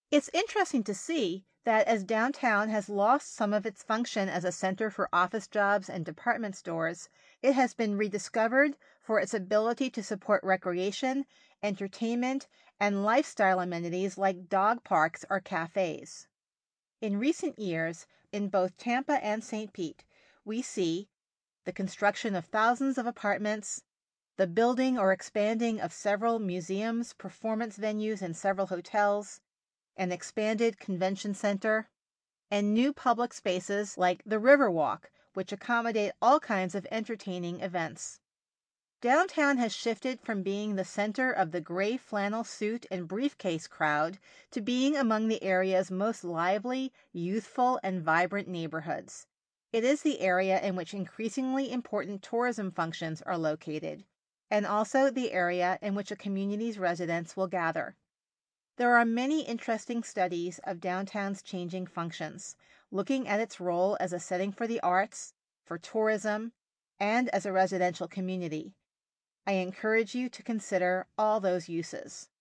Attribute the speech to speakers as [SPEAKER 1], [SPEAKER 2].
[SPEAKER 1] It's interesting to see that as downtown has lost some of its function as a center for office jobs and department stores, it has been rediscovered for its ability to support recreation, entertainment, and lifestyle amenities like dog parks or cafes. In recent years, in both Tampa and St. Pete, we see the construction of thousands of apartments, the building or expanding of several museums, performance venues, and several hotels, an expanded convention center, and new public spaces like the Riverwalk, which accommodate all kinds of entertaining events. Downtown has shifted from being the center of the gray flannel suit and briefcase crowd to being among the area's most lively, youthful, and vibrant neighborhoods. It is the area in which increasingly important tourism functions are located, and also the area in which a community's residents will gather. There are many interesting studies of downtown's changing functions, looking at its role as a setting for the arts, for tourism, and as a residential community. I encourage you to consider all those uses.